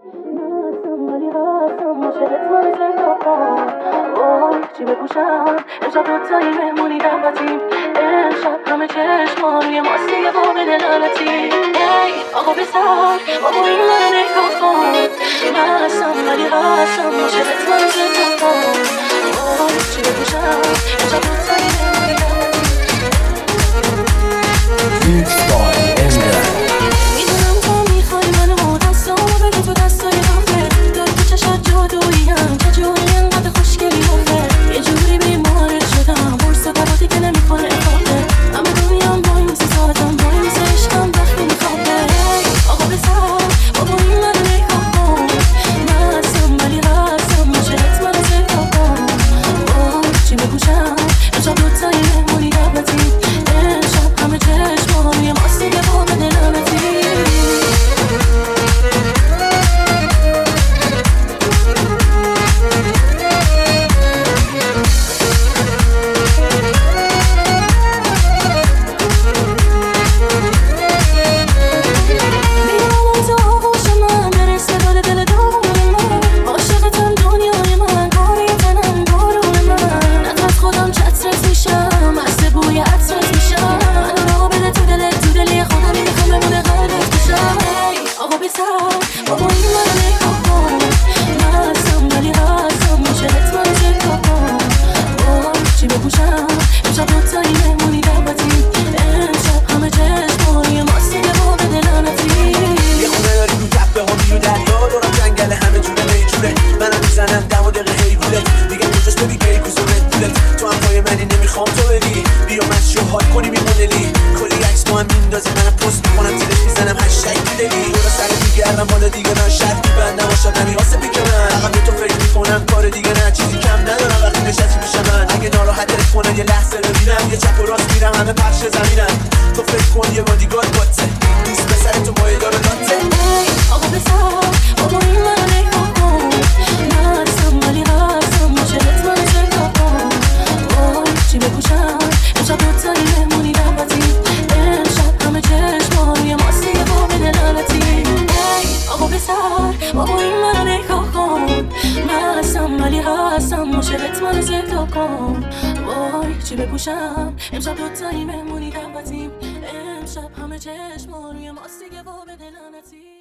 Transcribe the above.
هستم ولی هستم عاشقت من زنده کن. وای چی بپوشم امشب دوتایی مهمونی دعوتیم. امشب همه چشما روی ماست دیگه واقع دلالتی. ای آقا بسر بابا این منو نگاه کن. هستم ولی هستم عاشقت من زنده کن. وای چی بپوشم امشب دوتایی مهمونی دعوتیم. میدونم تو میخوای منو دستامو بده تو دستای آخه. داری تو چشات جادوییم چجوری انقدر خوشگلی آخه. یه جوری بیمارت شدم برس براتی که نمیکنه افاقه. همه دنیام با این سی ساعتم با این سی عشقم وقتی میخوابه. آقا بسر بابا این منو نگاه کن. هستم ولی هستم عاشقت منو زنده کن. وای چی بپوشم امشب دوتایی مهمونی دعوتیم. امشب همه چشما روی ماست دیگه واقع دلالتی. بابا این منو نگاه کن. هستم ولی هستم عاشقت منو زنده کن. وای چی بپوشم امشب دوتایی مهمونی دعوتیم. امشب همه چشما روی ماست دیگه واقع دلالتی. یه خونه داری تو تپه ها میو دریا دورم جنگل همه جوره میجوره. منم میزنم دم و دقیقه حیبولت میگم کجاست ببی کی کوزورت پولت. تو هم پای منی نمیخوام تو بری بیا مشو حال کنی بی مدلی. کلی عکس با هم میندازی منم پست میکنم زیرش میزنم هشتگ میدلی. دورا سر میگردم بالا دیگه من شرط میبندم آشاد نمیراسه پیک من. فقط به تو فکر میکنم کار دیگه نه چیزی کم ندارم وقتی نشستی پیش من. اگه ناراحتت کنه یه لحظه ببینم یه چپ و راست میرم همه پخش زمینم. تو فکر کن یه بادیگارد باته دوست پسر تو مایه داره لاته. آقا بسر بابا این منو نگاه کن. هستم ولی هستم عاشقت منو زنده کن. وای چی بپوشم امشب دوتایی مهمونی دعوتیم. امشب همه چشما روی ماست دیگه واقع دلالتی. آقا بسر بابا این منو نگاه کن. هستم ولی هستم عاشقت منو زنده کن. وای چی بپوشم امشب دوتایی مهمونی دعوتیم. امشب همه چشما روی ماست دیگه واقع دلالتی.